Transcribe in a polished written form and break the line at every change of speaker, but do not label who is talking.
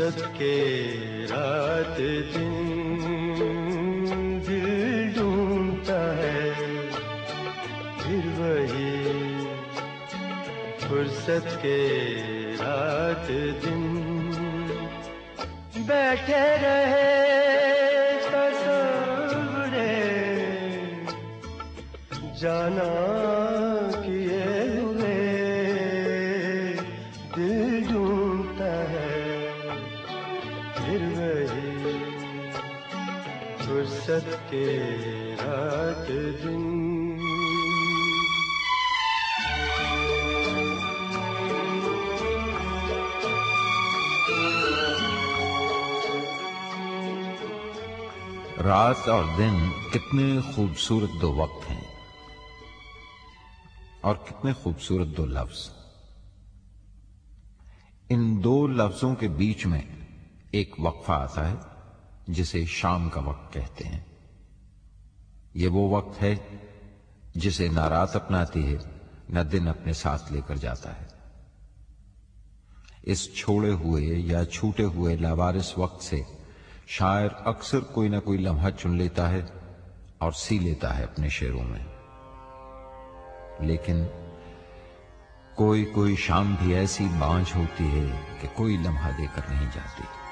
فرصت کے رات دن دل ڈھونڈتا ہے پھر وہی فرصت کے رات دن بیٹھے رہے تصور جانا کیے ہوئے دل ڈھونڈتا ہے پھر وہی فرصت کے رات دن
رات اور دن کتنے خوبصورت دو وقت ہیں اور کتنے خوبصورت دو لفظ. ان دو لفظوں کے بیچ میں ایک وقفہ آتا ہے جسے شام کا وقت کہتے ہیں. یہ وہ وقت ہے جسے نہ رات اپناتی ہے نہ دن اپنے ساتھ لے کر جاتا ہے. اس چھوڑے ہوئے یا چھوٹے ہوئے لاوارث وقت سے شاعر اکثر کوئی نہ کوئی لمحہ چن لیتا ہے اور سی لیتا ہے اپنے شعروں میں. لیکن کوئی شام بھی ایسی بانجھ ہوتی ہے کہ کوئی لمحہ دے کر نہیں جاتی.